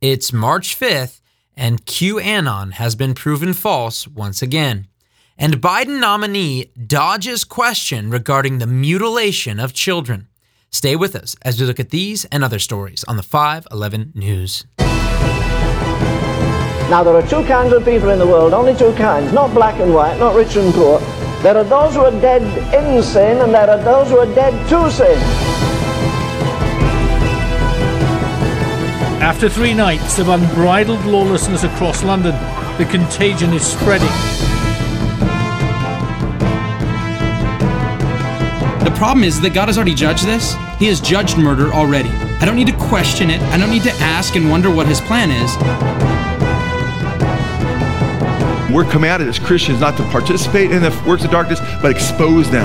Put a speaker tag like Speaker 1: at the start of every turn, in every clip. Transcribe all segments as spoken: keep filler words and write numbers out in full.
Speaker 1: It's March fifth, and QAnon has been proven false once again. And Biden nominee dodges question regarding the mutilation of children. Stay with us as we look at these and other stories on the five eleven News.
Speaker 2: Now, there are two kinds of people in the world, only two kinds, not black and white, not rich and poor. There are those who are dead in sin, and there are those who are dead to sin.
Speaker 3: After three nights of unbridled lawlessness across London, the contagion is spreading.
Speaker 4: The problem is that God has already judged this. He has judged murder already. I don't need to question it. I don't need to ask and wonder what his plan is.
Speaker 5: We're commanded as Christians not to participate in the works of darkness, but expose them.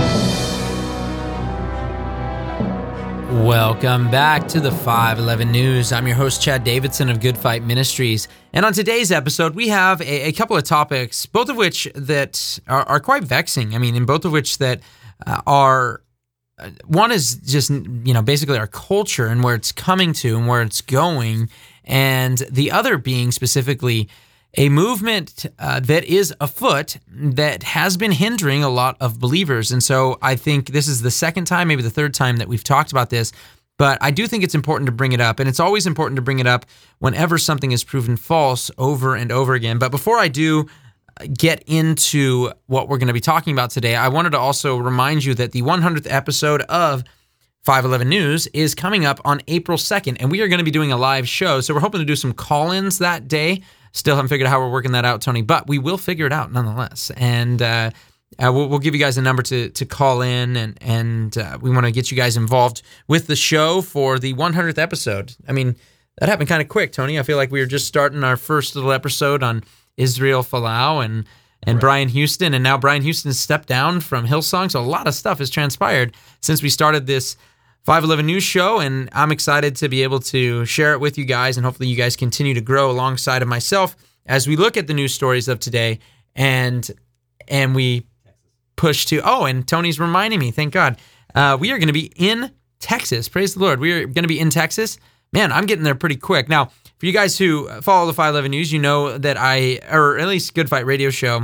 Speaker 1: Welcome back to the five eleven News. I'm your host, Chad Davidson of Good Fight Ministries. And on today's episode, we have a, a couple of topics, both of which that are, are quite vexing. I mean, in both of which that uh, are, uh, one is just, you know, basically our culture and where it's coming to and where it's going. And the other being specifically a movement uh, that is afoot that has been hindering a lot of believers. And so I think this is the second time, maybe the third time that we've talked about this, but I do think it's important to bring it up. And it's always important to bring it up whenever something is proven false over and over again. But before I do get into what we're going to be talking about today, I wanted to also remind you that the one hundredth episode of five eleven News is coming up on April second, and we are going to be doing a live show. So we're hoping to do some call-ins that day. Still haven't figured out how we're working that out, Tony, but we will figure it out nonetheless. And uh, uh, we'll, we'll give you guys a number to to call in, and and uh, we want to get you guys involved with the show for the one hundredth episode. I mean, that happened kind of quick, Tony. I feel like we were just starting our first little episode on Israel Folau and and right. Brian Houston, and now Brian Houston stepped down from Hillsong, so a lot of stuff has transpired since we started this five eleven News show, and I'm excited to be able to share it with you guys, and hopefully you guys continue to grow alongside of myself as we look at the news stories of today, and and we push to, oh, and Tony's reminding me, thank God, uh, we are going to be in Texas. Praise the Lord. We are going to be in Texas. Man, I'm getting there pretty quick. Now, for you guys who follow the five eleven News, you know that I, or at least Good Fight Radio Show,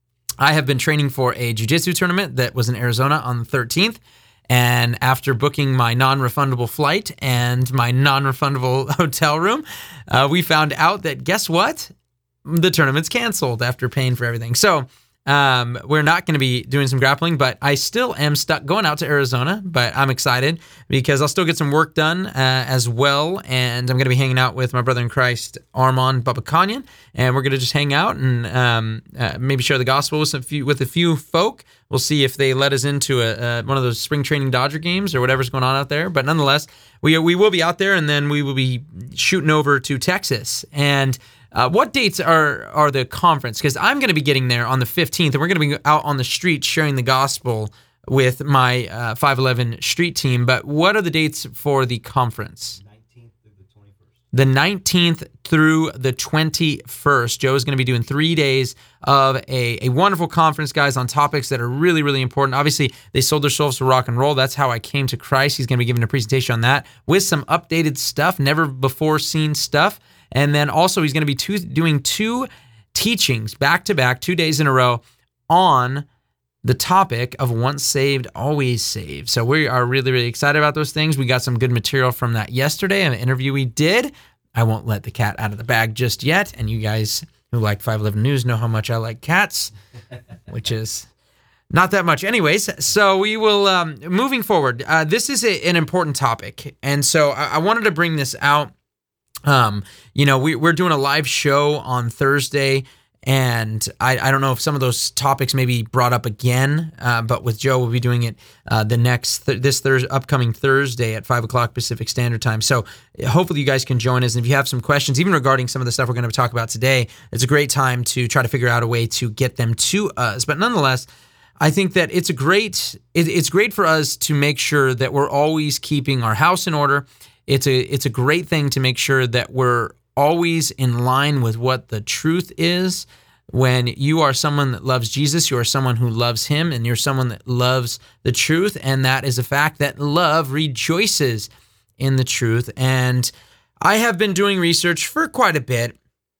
Speaker 1: I have been training for a jiu-jitsu tournament that was in Arizona on the thirteenth. And after booking my non-refundable flight and my non-refundable hotel room, uh, we found out that, guess what? The tournament's canceled after paying for everything. So um, we're not going to be doing some grappling, but I still am stuck going out to Arizona. But I'm excited because I'll still get some work done uh, as well. And I'm going to be hanging out with my brother in Christ, Armand Babakanyan. And we're going to just hang out and um, uh, maybe share the gospel with, some few, with a few folk. We'll see if they let us into a, uh, one of those spring training Dodger games or whatever's going on out there. But nonetheless, we we will be out there, and then we will be shooting over to Texas. And uh, what dates are are the conference? Because I'm going to be getting there on the fifteenth, and we're going to be out on the street sharing the gospel with my uh, five eleven street team. But what are the dates for the conference? The nineteenth through the twenty-first. Joe is going to be doing three days of a, a wonderful conference, guys, on topics that are really, really important. Obviously, they sold their souls to rock and roll. That's how I came to Christ. He's going to be giving a presentation on that with some updated stuff, never before seen stuff. And then also he's going to be two, doing two teachings back-to-back, two days in a row on the topic of once saved, always saved. So we are really, really excited about those things. We got some good material from that yesterday, an interview we did. I won't let the cat out of the bag just yet. And you guys who like five eleven News know how much I like cats, which is not that much. Anyways, so we will, um, moving forward, uh, this is a, an important topic. And so I, I wanted to bring this out. Um, you know, we, we're doing a live show on Thursday. And I, I don't know if some of those topics may be brought up again, uh, but with Joe, we'll be doing it uh, the next, th- this Thursday, upcoming Thursday at five o'clock Pacific Standard Time. So hopefully you guys can join us. And if you have some questions, even regarding some of the stuff we're going to talk about today, it's a great time to try to figure out a way to get them to us. But nonetheless, I think that it's a great, it, it's great for us to make sure that we're always keeping our house in order. It's a, it's a great thing to make sure that we're always in line with what the truth is. When you are someone that loves Jesus, you are someone who loves him, and you're someone that loves the truth, and that is a fact that love rejoices in the truth. And I have been doing research for quite a bit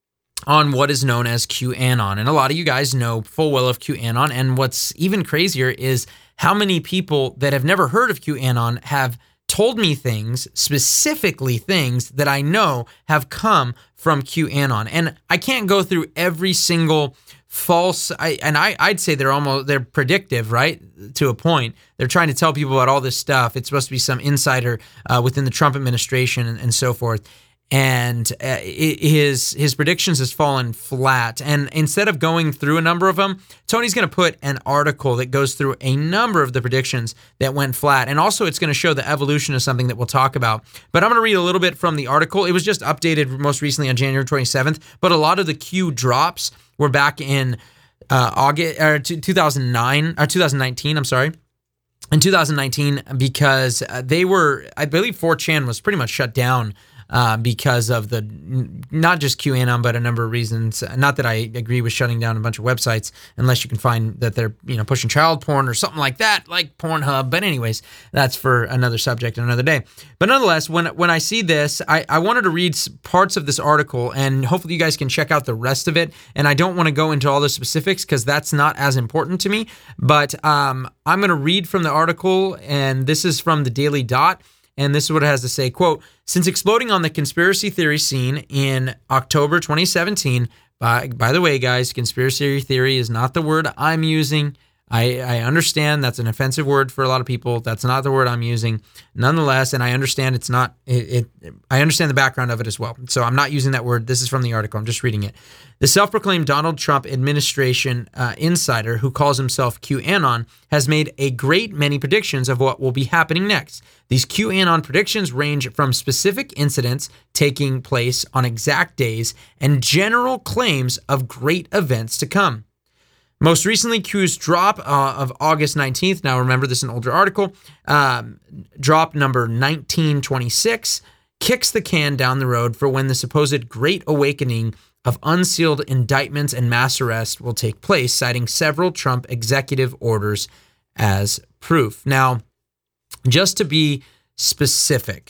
Speaker 1: on what is known as QAnon. And a lot of you guys know full well of QAnon. And what's even crazier is how many people that have never heard of QAnon have told me things, specifically things that I know have come from QAnon. And I can't go through every single false, I, and I, I'd say they're almost, they're predictive, right? To a point. They're trying to tell people about all this stuff. It's supposed to be some insider uh, within the Trump administration and, and so forth. And uh, his his predictions has fallen flat. And instead of going through a number of them, Tony's going to put an article that goes through a number of the predictions that went flat. And also it's going to show the evolution of something that we'll talk about. But I'm going to read a little bit from the article. It was just updated most recently on January twenty-seventh. But a lot of the Q drops were back in uh, August or two thousand nine or two thousand nineteen. I'm sorry. In two thousand nineteen, because they were, I believe four chan was pretty much shut down Uh, because of the, not just QAnon, but a number of reasons. Not that I agree with shutting down a bunch of websites unless you can find that they're, you know, pushing child porn or something like that, like Pornhub. But anyways, that's for another subject another day. But nonetheless, when when I see this, I, I wanted to read parts of this article, and hopefully you guys can check out the rest of it. And I don't want to go into all the specifics because that's not as important to me. But um, I'm going to read from the article, and this is from the Daily Dot. And this is what it has to say, quote, since exploding on the conspiracy theory scene in October twenty seventeen, by, by the way, guys, conspiracy theory is not the word I'm using. I, I understand that's an offensive word for a lot of people. That's not the word I'm using. Nonetheless, and I understand it's not, it, it, I understand the background of it as well. So I'm not using that word. This is from the article. I'm just reading it. The self-proclaimed Donald Trump administration uh, insider who calls himself QAnon has made a great many predictions of what will be happening next. These QAnon predictions range from specific incidents taking place on exact days and general claims of great events to come. Most recently, Q's drop uh, of August nineteenth, now remember this is an older article, um, drop number nineteen twenty-six, kicks the can down the road for when the supposed Great Awakening of unsealed indictments and mass arrest will take place, citing several Trump executive orders as proof. Now, just to be specific,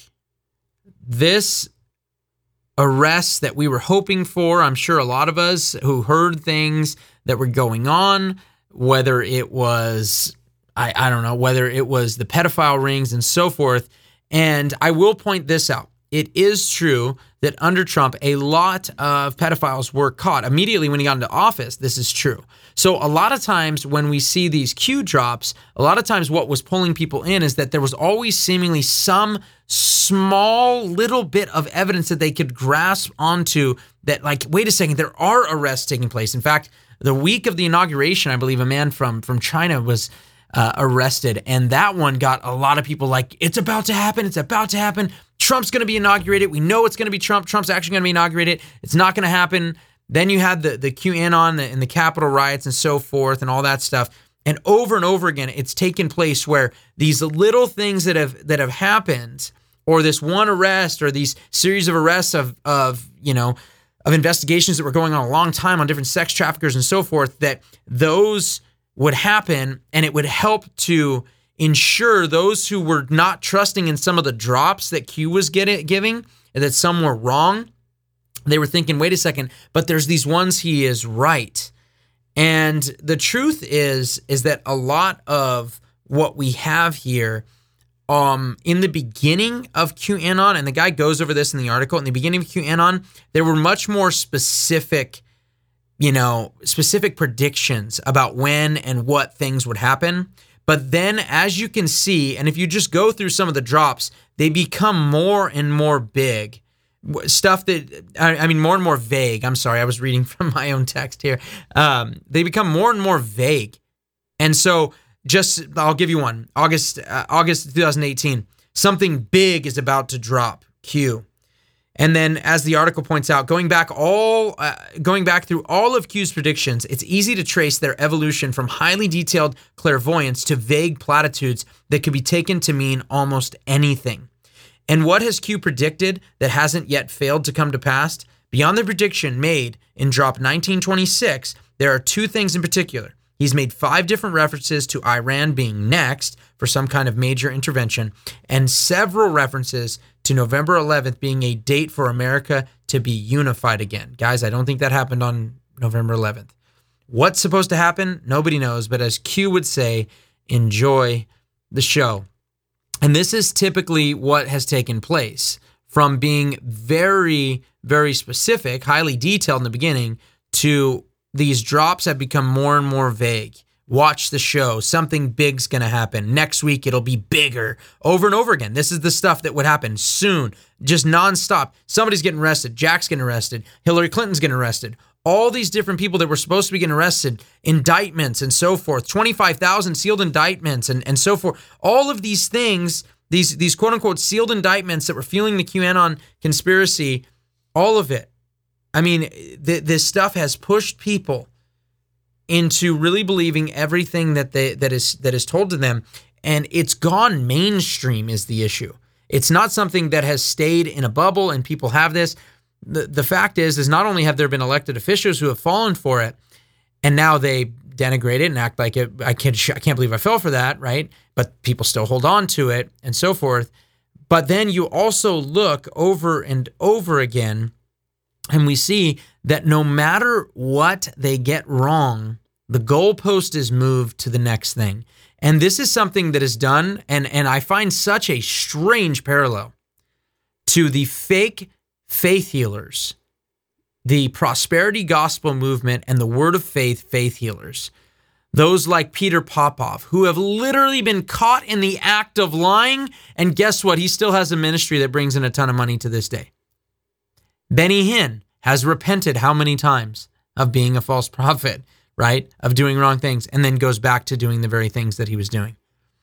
Speaker 1: this arrests that we were hoping for, I'm sure a lot of us who heard things that were going on, whether it was, I, I don't know, whether it was the pedophile rings and so forth. And I will point this out. It is true that under Trump, a lot of pedophiles were caught immediately when he got into office. This is true. So a lot of times when we see these Q drops, a lot of times what was pulling people in is that there was always seemingly some small little bit of evidence that they could grasp onto that, like, wait a second, there are arrests taking place. In fact, the week of the inauguration, I believe a man from, from China was uh, arrested. And that one got a lot of people like, it's about to happen. It's about to happen. Trump's going to be inaugurated. We know it's going to be Trump. Trump's actually going to be inaugurated. It's not going to happen. Then you had the, the QAnon and the Capitol riots and so forth and all that stuff. And over and over again, it's taken place where these little things that have that have happened, or this one arrest, or these series of arrests of, of you know, of investigations that were going on a long time on different sex traffickers and so forth, that those would happen, and it would help to ensure those who were not trusting in some of the drops that Q was getting, giving, and that some were wrong, they were thinking, wait a second, but there's these ones he is right. And the truth is, is that a lot of what we have here, um, in the beginning of QAnon, and the guy goes over this in the article, in the beginning of QAnon, there were much more specific, you know, specific predictions about when and what things would happen. But then, as you can see, and if you just go through some of the drops, they become more and more big. Stuff that, I mean, more and more vague. I'm sorry, I was reading from my own text here. Um, they become more and more vague. And so, just, I'll give you one. August, uh, August twenty eighteen, something big is about to drop, Q. And then, as the article points out, going back all, uh, going back through all of Q's predictions, it's easy to trace their evolution from highly detailed clairvoyance to vague platitudes that could be taken to mean almost anything. And what has Q predicted that hasn't yet failed to come to pass? Beyond the prediction made in drop nineteen twenty-six, there are two things in particular. He's made five different references to Iran being next for some kind of major intervention, and several references to November eleventh being a date for America to be unified again. Guys, I don't think that happened on November eleventh. What's supposed to happen? Nobody knows. But as Q would say, enjoy the show. And this is typically what has taken place, from being very, very specific, highly detailed in the beginning, to these drops have become more and more vague. Watch the show. Something big's going to happen. Next week, it'll be bigger. Over and over again. This is the stuff that would happen soon. Just nonstop. Somebody's getting arrested. Jack's getting arrested. Hillary Clinton's getting arrested. All these different people that were supposed to be getting arrested, indictments and so forth, twenty-five thousand sealed indictments and, and so forth. All of these things, these, these quote unquote sealed indictments that were fueling the QAnon conspiracy, all of it. I mean, th- this stuff has pushed people into really believing everything that they that is that is told to them, and it's gone mainstream is the issue. It's not something that has stayed in a bubble and people have this. The the fact is, is not only have there been elected officials who have fallen for it, and now they denigrate it and act like it. I can't I can't believe I fell for that, right? But people still hold on to it and so forth. But then you also look over and over again, and we see that no matter what they get wrong, the goalpost is moved to the next thing. And this is something that is done, and, and I find such a strange parallel to the fake faith healers, the prosperity gospel movement, and the word of faith faith healers. Those like Peter Popoff, who have literally been caught in the act of lying, and guess what? He still has a ministry that brings in a ton of money to this day. Benny Hinn has repented how many times of being a false prophet, right? Of doing wrong things, and then goes back to doing the very things that he was doing.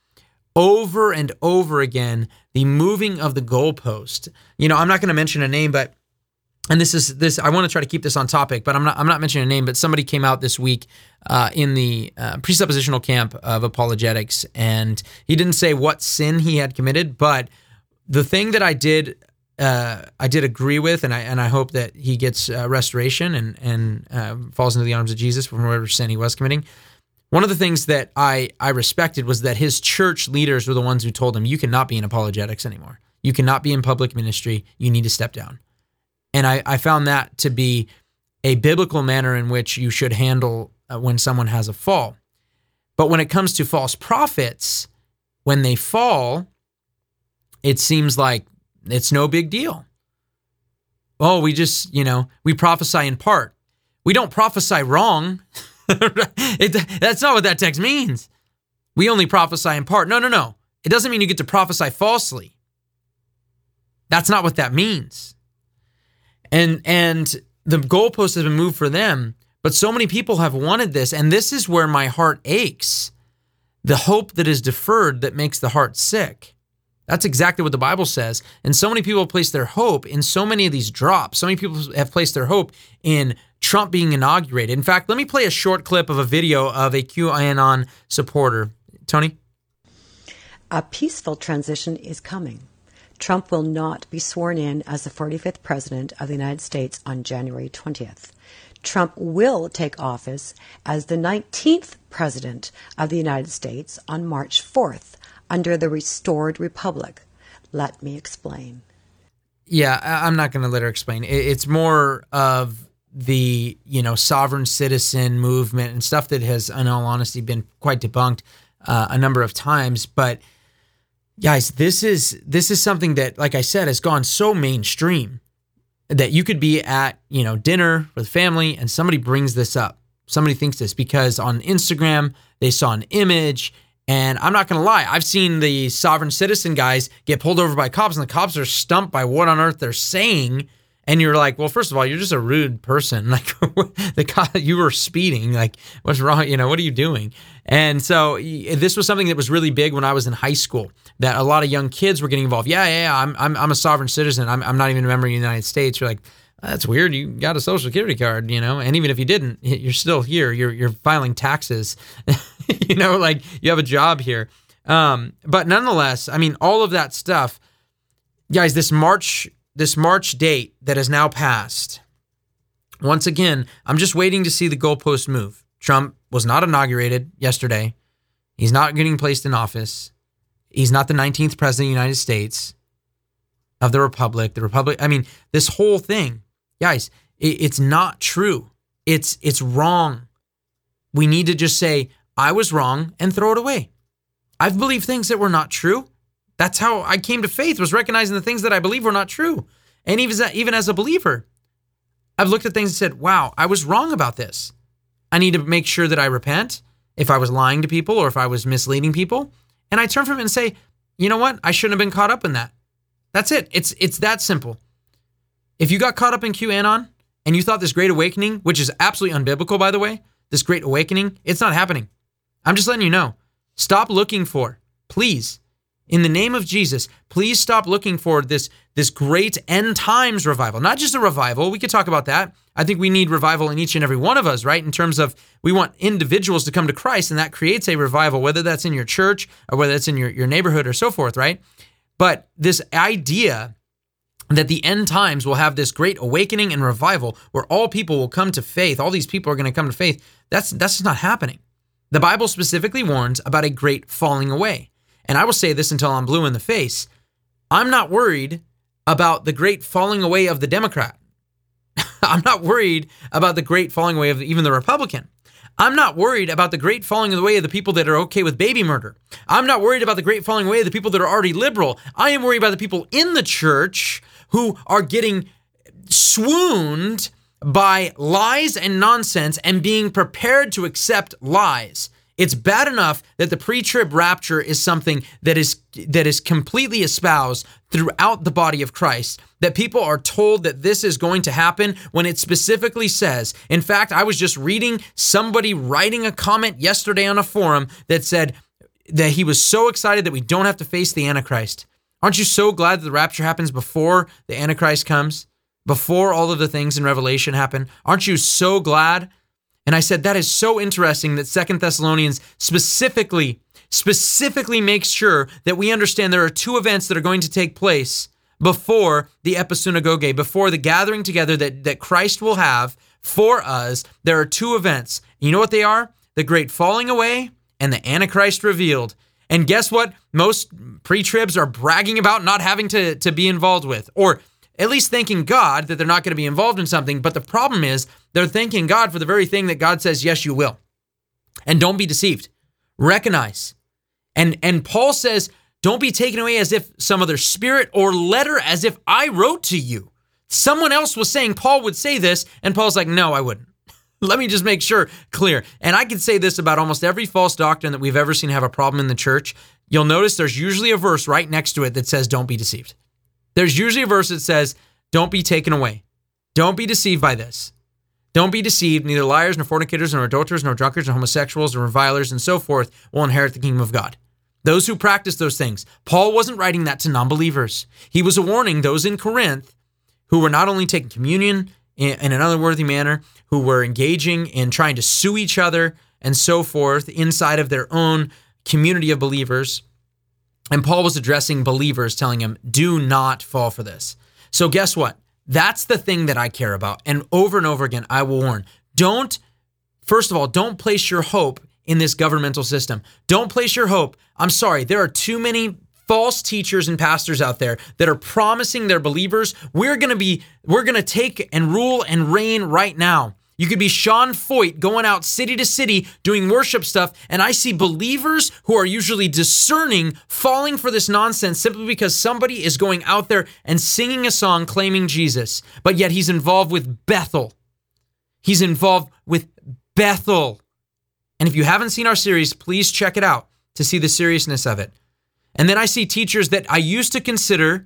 Speaker 1: Over and over again, the moving of the goalpost. You know, I'm not going to mention a name, but, and this is this, I want to try to keep this on topic, but I'm not, I'm not mentioning a name, but somebody came out this week uh, in the uh, presuppositional camp of apologetics, and he didn't say what sin he had committed, but the thing that I did Uh, I did agree with, and I and I hope that he gets uh, restoration and and uh, falls into the arms of Jesus from whatever sin he was committing. One of the things that I I respected was that his church leaders were the ones who told him, "You cannot be in apologetics anymore. You cannot be in public ministry. You need to step down." And I I found that to be a biblical manner in which you should handle uh, when someone has a fall. But when it comes to false prophets, when they fall, it seems like it's no big deal. Oh, we just, you know, we prophesy in part. We don't prophesy wrong. it, that's not what that text means. We only prophesy in part. No, no, no. It doesn't mean you get to prophesy falsely. That's not what that means. And and the goalpost has been moved for them, but so many people have wanted this, and this is where my heart aches. The hope that is deferred that makes the heart sick. That's exactly what the Bible says. And so many people place their hope in so many of these drops. So many people have placed their hope in Trump being inaugurated. In fact, let me play a short clip of a video of a QAnon supporter. Tony?
Speaker 6: A peaceful transition is coming. Trump will not be sworn in as the forty-fifth president of the United States on January twentieth. Trump will take office as the nineteenth president of the United States on March fourth. Under the restored republic. Let me explain.
Speaker 1: Yeah, I'm not going to let her explain. It's more of the, you know, sovereign citizen movement and stuff that has, in all honesty, been quite debunked uh, a number of times. But guys, this is this is something that, like I said, has gone so mainstream that you could be at, you know, dinner with family and somebody brings this up. Somebody thinks this because on Instagram they saw an image. And I'm not going to lie, I've seen the sovereign citizen guys get pulled over by cops, and the cops are stumped by what on earth they're saying. And you're like, well, first of all, you're just a rude person. Like, the cop, you were speeding. Like, what's wrong? You know, what are you doing? And so this was something that was really big when I was in high school, that a lot of young kids were getting involved. Yeah, yeah, yeah I'm, I'm, I'm a sovereign citizen. I'm, I'm not even a member of the United States. You're like, that's weird. You got a social security card, you know, and even if you didn't, you're still here. You're you're filing taxes, you know, like you have a job here. Um, but nonetheless, I mean, all of that stuff, guys, this March, this March date that has now passed. Once again, I'm just waiting to see the goalpost move. Trump was not inaugurated yesterday. He's not getting placed in office. He's not the nineteenth president of the United States. of the Republic, the Republic. I mean, this whole thing, guys, it, it's not true. It's it's wrong. We need to just say, I was wrong and throw it away. I've believed things that were not true. That's how I came to faith, was recognizing the things that I believe were not true. And even as, even as a believer, I've looked at things and said, wow, I was wrong about this. I need to make sure that I repent if I was lying to people or if I was misleading people. And I turn from it and say, you know what? I shouldn't have been caught up in that. That's it. It's it's that simple. If you got caught up in QAnon and you thought this great awakening, which is absolutely unbiblical, by the way, this great awakening, it's not happening. I'm just letting you know. Stop looking for, please, in the name of Jesus, please stop looking for this, this great end times revival. Not just a revival. We could talk about that. I think we need revival in each and every one of us, right? In terms of we want individuals to come to Christ, and that creates a revival, whether that's in your church or whether it's in your, your neighborhood or so forth, right? But this idea that the end times will have this great awakening and revival where all people will come to faith, all these people are going to come to faith, that's that's just not happening. The Bible specifically warns about a great falling away. And I will say this until I'm blue in the face. I'm not worried about the great falling away of the Democrat. I'm not worried about the great falling away of even the Republican. I'm not worried about the great falling away of the people that are okay with baby murder. I'm not worried about the great falling away of the people that are already liberal. I am worried about the people in the church who are getting swooned by lies and nonsense and being prepared to accept lies. It's bad enough that the pre-trib rapture is something that is that is completely espoused throughout the body of Christ, that people are told that this is going to happen when it specifically says. In fact, I was just reading somebody writing a comment yesterday on a forum that said that he was so excited that we don't have to face the Antichrist. Aren't you so glad that the rapture happens before the Antichrist comes? Before all of the things in Revelation happen? Aren't you so glad? And I said, that is so interesting that Second Thessalonians specifically, specifically makes sure that we understand there are two events that are going to take place before the episynagoge, before the gathering together that, that Christ will have for us. There are two events. You know what they are? The great falling away and the Antichrist revealed. And guess what? Most pre-tribs are bragging about not having to, to be involved with, or at least thanking God that they're not going to be involved in something. But the problem is they're thanking God for the very thing that God says, yes, you will. And don't be deceived. Recognize. And, and Paul says, don't be taken away as if some other spirit or letter, as if I wrote to you. Someone else was saying Paul would say this, and Paul's like, no, I wouldn't. Let me just make sure clear. And I can say this about almost every false doctrine that we've ever seen have a problem in the church. You'll notice there's usually a verse right next to it that says, don't be deceived. There's usually a verse that says, don't be taken away. Don't be deceived by this. Don't be deceived. Neither liars, nor fornicators, nor adulterers, nor drunkards, nor homosexuals, nor revilers, and so forth will inherit the kingdom of God. Those who practice those things. Paul wasn't writing that to non-believers. He was warning those in Corinth who were not only taking communion in an unworthy manner, who were engaging in trying to sue each other and so forth inside of their own community of believers. And Paul was addressing believers, telling them, do not fall for this. So guess what? That's the thing that I care about. And over and over again, I will warn. Don't, first of all, don't place your hope in this governmental system. Don't place your hope. I'm sorry, there are too many false teachers and pastors out there that are promising their believers, we're going to be, we're going to take and rule and reign right now. You could be Sean Foyt going out city to city doing worship stuff, and I see believers who are usually discerning falling for this nonsense simply because somebody is going out there and singing a song claiming Jesus, but yet he's involved with Bethel. He's involved with Bethel. And if you haven't seen our series, please check it out to see the seriousness of it. And then I see teachers that I used to consider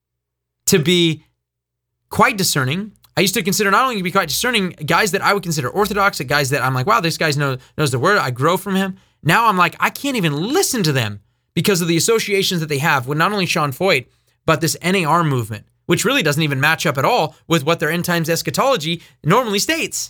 Speaker 1: to be quite discerning. I used to consider not only to be quite discerning, guys that I would consider orthodox, guys that I'm like, wow, this guy knows, knows the word. I grow from him. Now I'm like, I can't even listen to them because of the associations that they have with not only Sean Foyt, but this N A R movement, which really doesn't even match up at all with what their end times eschatology normally states.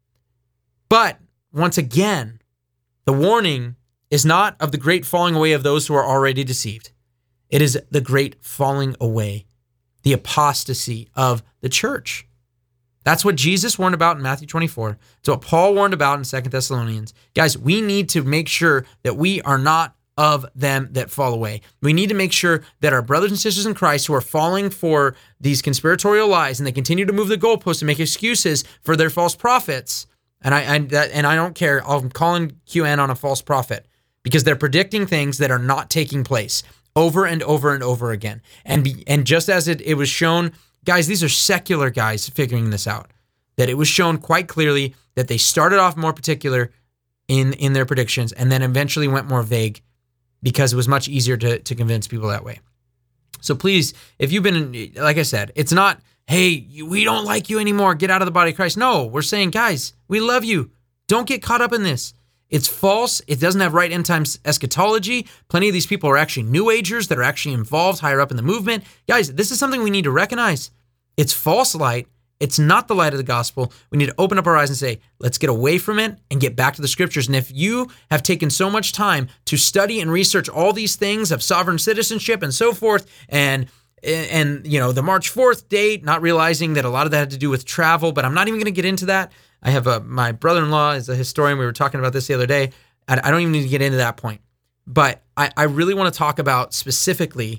Speaker 1: But once again, the warning is not of the great falling away of those who are already deceived. It is the great falling away, the apostasy of the church. That's what Jesus warned about in Matthew twenty-four. It's what Paul warned about in Second Thessalonians. Guys, we need to make sure that we are not of them that fall away. We need to make sure that our brothers and sisters in Christ who are falling for these conspiratorial lies and they continue to move the goalposts and make excuses for their false prophets. And I, I that, and I don't care. I'm calling Q N on a false prophet because they're predicting things that are not taking place over and over and over again. And be, and just as it, it was shown, guys, these are secular guys figuring this out. That it was shown quite clearly that they started off more particular in in their predictions and then eventually went more vague, because it was much easier to, to convince people that way. So please, if you've been, like I said, it's not, hey, we don't like you anymore, get out of the body of Christ. No, we're saying, guys, we love you. Don't get caught up in this. It's false. It doesn't have right end times eschatology. Plenty of these people are actually New Agers that are actually involved higher up in the movement. Guys, this is something we need to recognize. It's false light. It's not the light of the gospel. We need to open up our eyes and say, let's get away from it and get back to the scriptures. And if you have taken so much time to study and research all these things of sovereign citizenship and so forth, and and you know the March fourth date, not realizing that a lot of that had to do with travel, but I'm not even going to get into that. I have a my brother-in-law is a historian. We were talking about this the other day. I, I don't even need to get into that point. But I, I really want to talk about specifically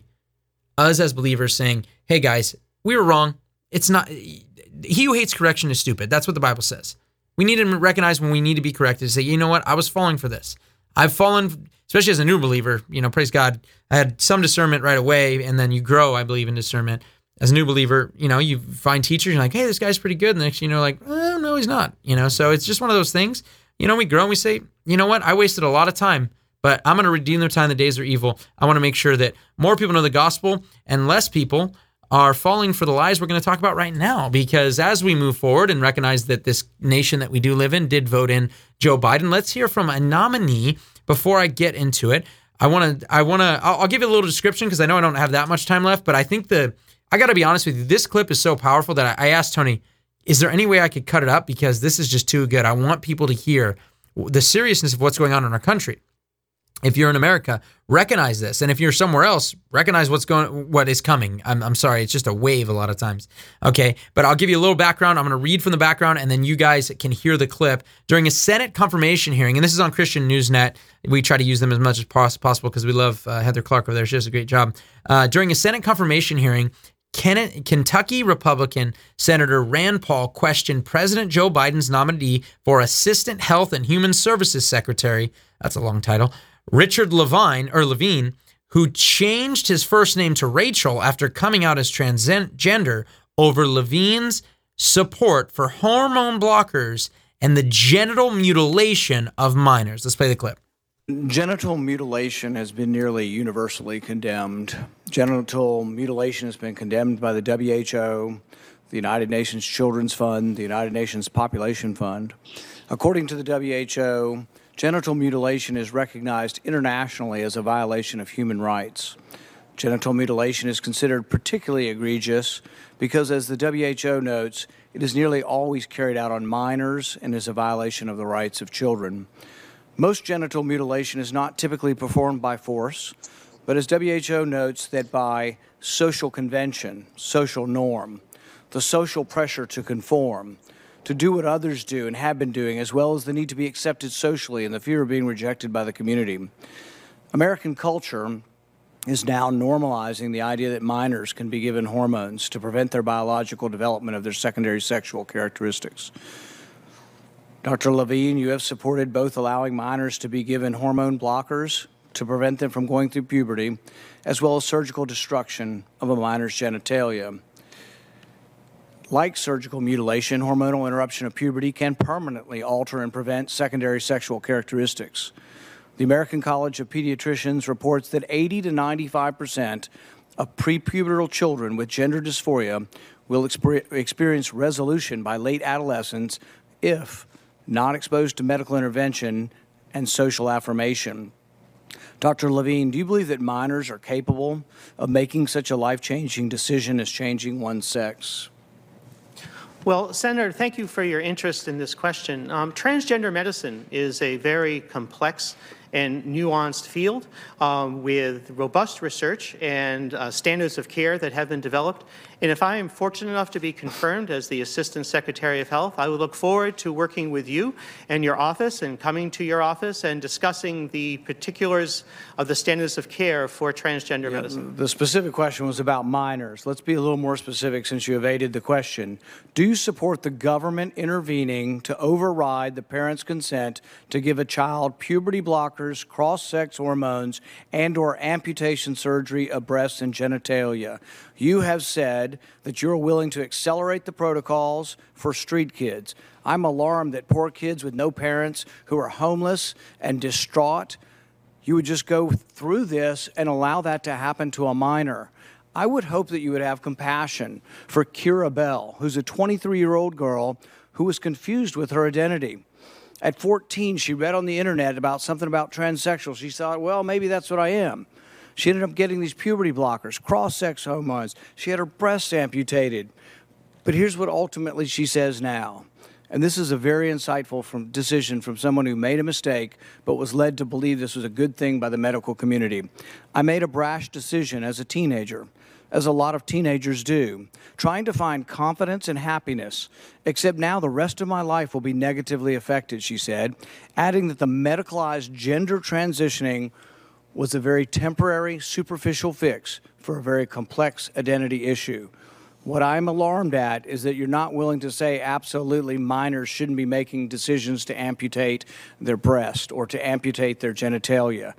Speaker 1: us as believers saying, hey guys, we were wrong. It's not... He who hates correction is stupid. That's what the Bible says. We need to recognize when we need to be corrected and say, you know what? I was falling for this. I've fallen, especially as a new believer, you know, praise God. I had some discernment right away, and then you grow, I believe, in discernment. As a new believer, you know, you find teachers, you're like, hey, this guy's pretty good. And the next thing you know, like, oh, no, he's not. You know, so it's just one of those things. You know, we grow and we say, you know what? I wasted a lot of time, but I'm going to redeem their time. The days are evil. I want to make sure that more people know the gospel and less people are falling for the lies we're going to talk about right now, because as we move forward and recognize that this nation that we do live in did vote in Joe Biden, let's hear from a nominee before I get into it. I want to, I want to, I'll, I'll give you a little description because I know I don't have that much time left, but I think the, I got to be honest with you, this clip is so powerful that I, I asked Tony, is there any way I could cut it up? Because this is just too good. I want people to hear the seriousness of what's going on in our country. If you're in America, recognize this. And if you're somewhere else, recognize what's going, what is coming. I'm, I'm sorry. It's just a wave a lot of times. Okay. But I'll give you a little background. I'm going to read from the background and then you guys can hear the clip. During a Senate confirmation hearing, and this is on Christian Newsnet. We try to use them as much as possible because we love uh, Heather Clark over there. She does a great job. Uh, during a Senate confirmation hearing, Ken- Kentucky Republican Senator Rand Paul questioned President Joe Biden's nominee for Assistant Health and Human Services Secretary. That's a long title. Richard Levine, or Levine, who changed his first name to Rachel after coming out as transgender over Levine's support for hormone blockers and the genital mutilation of minors. Let's play the clip.
Speaker 7: Genital mutilation has been nearly universally condemned. Genital mutilation has been condemned by the W H O, the United Nations Children's Fund, the United Nations Population Fund. According to the W H O, genital mutilation is recognized internationally as a violation of human rights. Genital mutilation is considered particularly egregious because, as the W H O notes, it is nearly always carried out on minors and is a violation of the rights of children. Most genital mutilation is not typically performed by force, but as W H O notes, that by social convention, social norm, the social pressure to conform, to do what others do and have been doing, as well as the need to be accepted socially and the fear of being rejected by the community. American culture is now normalizing the idea that minors can be given hormones to prevent their biological development of their secondary sexual characteristics. Doctor Levine, you have supported both allowing minors to be given hormone blockers to prevent them from going through puberty, as well as surgical destruction of a minor's genitalia. Like surgical mutilation, hormonal interruption of puberty can permanently alter and prevent secondary sexual characteristics. The American College of Pediatricians reports that eighty to ninety-five percent of prepubertal children with gender dysphoria will exper- experience resolution by late adolescence if not exposed to medical intervention and social affirmation. Doctor Levine, do you believe that minors are capable of making such a life-changing decision as changing one's sex?
Speaker 8: Well, Senator, thank you for your interest in this question. Um, transgender medicine is a very complex and nuanced field um, with robust research and uh, standards of care that have been developed. And if I am fortunate enough to be confirmed as the Assistant Secretary of Health, I would look forward to working with you and your office and coming to your office and discussing the particulars of the standards of care for transgender
Speaker 7: yeah,
Speaker 8: medicine.
Speaker 7: The specific question was about minors. Let's be a little more specific since you evaded the question. Do you support the government intervening to override the parent's consent to give a child puberty blockers, cross-sex hormones, and or amputation surgery of breasts and genitalia? You have said that you're willing to accelerate the protocols for street kids. I'm alarmed that poor kids with no parents who are homeless and distraught, you would just go through this and allow that to happen to a minor. I would hope that you would have compassion for Kira Bell, who's a twenty-three-year-old girl who was confused with her identity. At fourteen, she read on the internet about something about transsexual. She thought, well, maybe that's what I am. She ended up getting these puberty blockers, cross-sex hormones. She had her breasts amputated. But here's what ultimately she says now. And this is a very insightful from, decision from someone who made a mistake but was led to believe this was a good thing by the medical community. I made a brash decision as a teenager, as a lot of teenagers do, trying to find confidence and happiness, except now the rest of my life will be negatively affected, she said, adding that the medicalized gender transitioning was a very temporary, superficial fix for a very complex identity issue. What I'm alarmed at is that you're not willing to say absolutely minors shouldn't be making decisions to amputate their breast or to amputate their genitalia.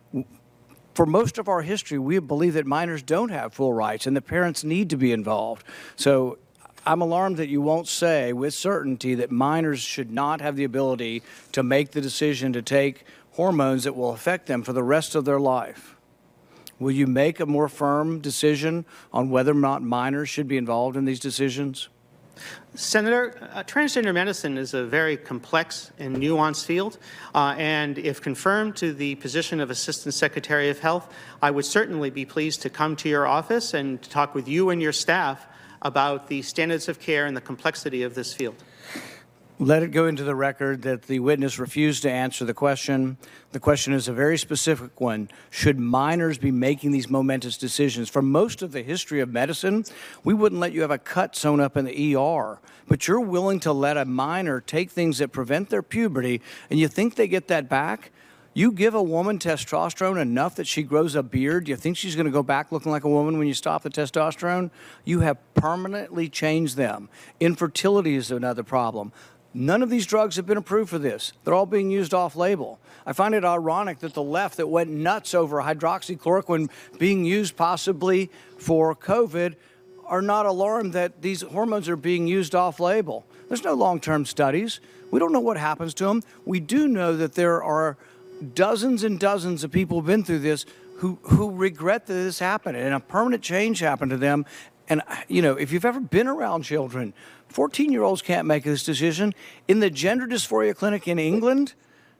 Speaker 7: For most of our history, we believe that minors don't have full rights and the parents need to be involved. So I'm alarmed that you won't say with certainty that minors should not have the ability to make the decision to take hormones that will affect them for the rest of their life. Will you make a more firm decision on whether or not minors should be involved in these decisions?
Speaker 8: Senator, uh, transgender medicine is a very complex and nuanced field, uh, and if confirmed to the position of Assistant Secretary of Health, I would certainly be pleased to come to your office and talk with you and your staff about the standards of care and the complexity of this field.
Speaker 7: Let it go into the record that the witness refused to answer the question. The question is a very specific one. Should minors be making these momentous decisions? For most of the history of medicine, we wouldn't let you have a cut sewn up in the E R, but you're willing to let a minor take things that prevent their puberty, and you think they get that back? You give a woman testosterone enough that she grows a beard, do you think she's going to go back looking like a woman when you stop the testosterone? You have permanently changed them. Infertility is another problem. None of these drugs have been approved for this. They're all being used off-label. I find it ironic that the left that went nuts over hydroxychloroquine being used possibly for COVID are not alarmed that these hormones are being used off-label. There's no long-term studies. We don't know what happens to them. We do know that there are dozens and dozens of people who've been through this who, who regret that this happened and a permanent change happened to them. And, you know, if you've ever been around children, fourteen-year-olds can't make this decision. In the gender dysphoria clinic in England,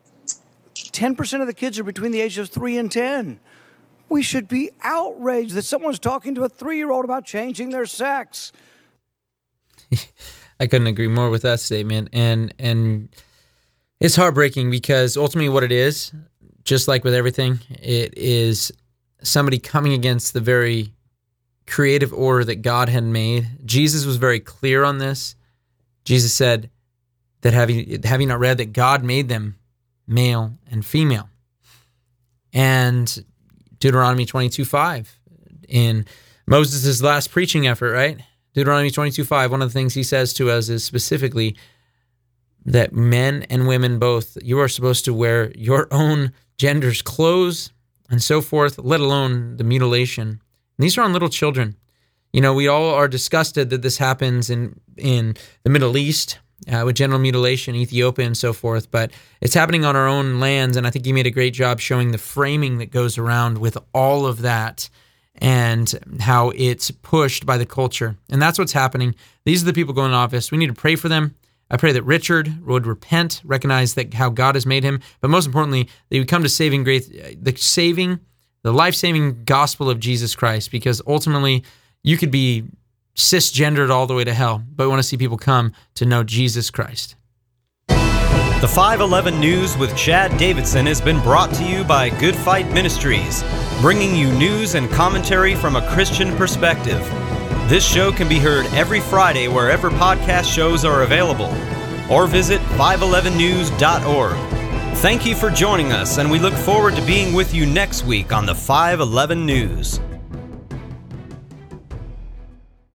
Speaker 7: ten percent of the kids are between the ages of three and ten. We should be outraged that someone's talking to a three-year-old about changing their sex.
Speaker 1: I couldn't agree more with that statement. And and it's heartbreaking because ultimately what it is, just like with everything, it is somebody coming against the very creative order that God had made. Jesus was very clear on this. Jesus said that having, having not read that God made them male and female. And Deuteronomy twenty-two five in Moses' last preaching effort, right? Deuteronomy twenty-two five, one of the things he says to us is specifically that men and women both, you are supposed to wear your own gender's clothes and so forth, let alone the mutilation. And these are on little children. You know, we all are disgusted that this happens in, in the Middle East uh, with genital mutilation, Ethiopia and so forth, but it's happening on our own lands, and I think you made a great job showing the framing that goes around with all of that and how it's pushed by the culture. And that's what's happening. These are the people going to office. We need to pray for them. I pray that Richard would repent, recognize that how God has made him, but most importantly, that he would come to saving grace, the saving the life-saving gospel of Jesus Christ, because ultimately you could be cisgendered all the way to hell, but we want to see people come to know Jesus Christ.
Speaker 9: The five eleven News with Chad Davidson has been brought to you by Good Fight Ministries, bringing you news and commentary from a Christian perspective. This show can be heard every Friday wherever podcast shows are available, or visit five eleven news dot org. Thank you for joining us, and we look forward to being with you next week on the five eleven News.